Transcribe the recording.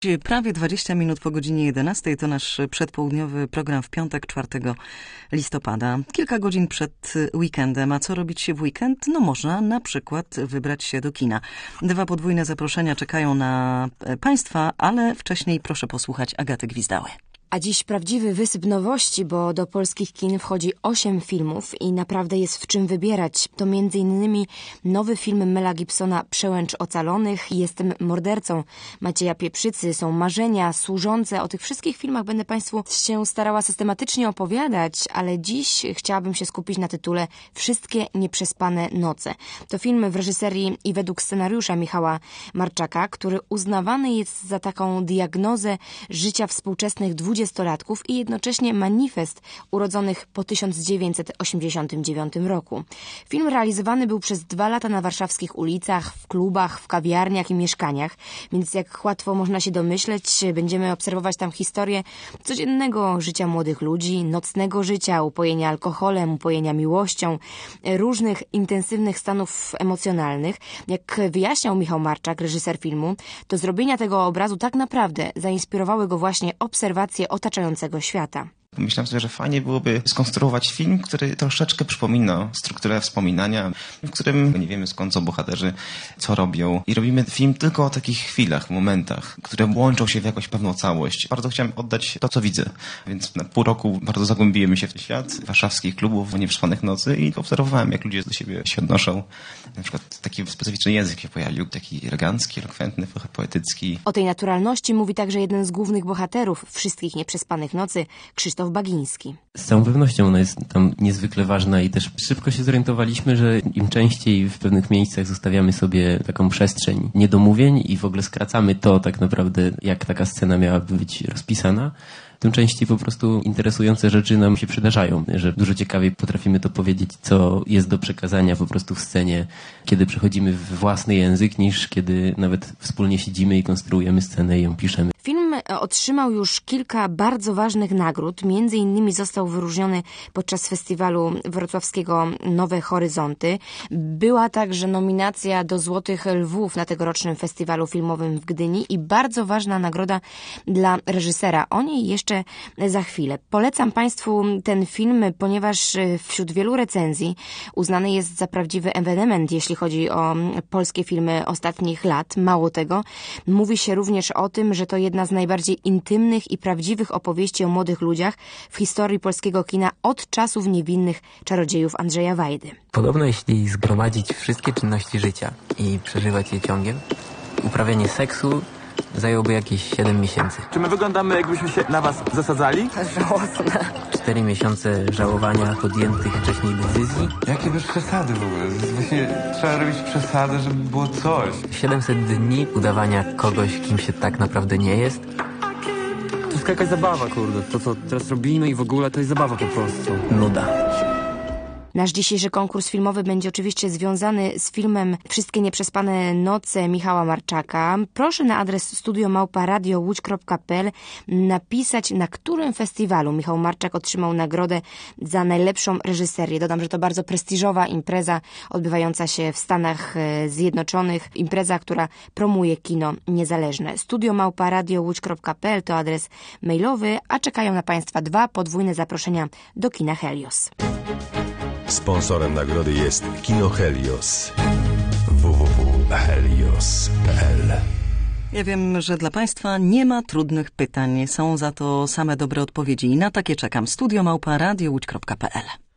Prawie 20 minut po godzinie 11 to nasz przedpołudniowy program w piątek, 4 listopada. Kilka godzin przed weekendem. A co robić w weekend? No można na przykład wybrać się do kina. 2 podwójne zaproszenia czekają na Państwa, ale wcześniej proszę posłuchać Agaty Gwizdały. A dziś prawdziwy wysyp nowości, bo do polskich kin wchodzi 8 filmów i naprawdę jest w czym wybierać. To m.in. nowy film Mela Gibsona Przełęcz Ocalonych, Jestem mordercą Macieja Pieprzycy, Są marzenia, Służące. O tych wszystkich filmach będę Państwu się starała systematycznie opowiadać, ale dziś chciałabym się skupić na tytule Wszystkie nieprzespane noce. To film w reżyserii i według scenariusza Michała Marczaka, który uznawany jest za taką diagnozę życia współczesnych 20-latków i jednocześnie manifest urodzonych po 1989 roku. Film realizowany był przez 2 lata na warszawskich ulicach, w klubach, w kawiarniach i mieszkaniach, więc jak łatwo można się domyśleć, będziemy obserwować tam historię codziennego życia młodych ludzi, nocnego życia, upojenia alkoholem, upojenia miłością, różnych intensywnych stanów emocjonalnych. Jak wyjaśniał Michał Marczak, reżyser filmu, to zrobienia tego obrazu tak naprawdę zainspirowały go właśnie obserwacje otaczającego świata. Myślałem sobie, że fajnie byłoby skonstruować film, który troszeczkę przypomina strukturę wspominania, w którym nie wiemy skąd są bohaterzy, co robią. I robimy film tylko o takich chwilach, momentach, które łączą się w jakąś pewną całość. Bardzo chciałem oddać to, co widzę. Więc na pół roku bardzo zagłębiłem się w świat warszawskich klubów, nieprzespanych nocy i obserwowałem, jak ludzie do siebie się odnoszą. Na przykład taki specyficzny język się pojawił, taki elegancki, elokwentny, trochę poetycki. O tej naturalności mówi także jeden z głównych bohaterów Wszystkich nieprzespanych nocy, Krzysztof Bagiński. Z całą pewnością ona jest tam niezwykle ważna i też szybko się zorientowaliśmy, że im częściej w pewnych miejscach zostawiamy sobie taką przestrzeń niedomówień i w ogóle skracamy to tak naprawdę, jak taka scena miałaby być rozpisana, tym częściej po prostu interesujące rzeczy nam się przydarzają, że dużo ciekawiej potrafimy to powiedzieć, co jest do przekazania po prostu w scenie, kiedy przechodzimy w własny język, niż kiedy nawet wspólnie siedzimy i konstruujemy scenę i ją piszemy. Film otrzymał już kilka bardzo ważnych nagród. Między innymi został wyróżniony podczas festiwalu wrocławskiego Nowe Horyzonty. Była także nominacja do Złotych Lwów na tegorocznym festiwalu filmowym w Gdyni i bardzo ważna nagroda dla reżysera. O niej jeszcze za chwilę. Polecam Państwu ten film, ponieważ wśród wielu recenzji uznany jest za prawdziwy ewenement, jeśli chodzi o polskie filmy ostatnich lat. Mało tego, mówi się również o tym, że to jedna z najbardziej intymnych i prawdziwych opowieści o młodych ludziach w historii polskiego kina od czasów niewinnych czarodziejów Andrzeja Wajdy. Podobno jeśli zgromadzić wszystkie czynności życia i przeżywać je ciągiem, uprawianie seksu zajęłoby jakieś 7 miesięcy. Czy my wyglądamy, jakbyśmy się na was zasadzali? Żałosne. 4 miesiące żałowania podjętych wcześniej decyzji. Jakie bez przesady w ogóle? Właśnie trzeba robić przesadę, żeby było coś. 700 dni udawania kogoś, kim się tak naprawdę nie jest. To jest jakaś zabawa, kurde. To, co teraz robimy i w ogóle to jest zabawa po prostu. Nuda. Nasz dzisiejszy konkurs filmowy będzie oczywiście związany z filmem Wszystkie nieprzespane noce Michała Marczaka. Proszę na adres studio@radiołódź.pl napisać, na którym festiwalu Michał Marczak otrzymał nagrodę za najlepszą reżyserię. Dodam, że to bardzo prestiżowa impreza odbywająca się w Stanach Zjednoczonych. Impreza, która promuje kino niezależne. studio@radiołódź.pl to adres mailowy, a czekają na Państwa 2 podwójne zaproszenia do kina Helios. Sponsorem nagrody jest Kino Helios. www.helios.pl. Ja wiem, że dla Państwa nie ma trudnych pytań. Są za to same dobre odpowiedzi i na takie czekam. studio@radiołódź.pl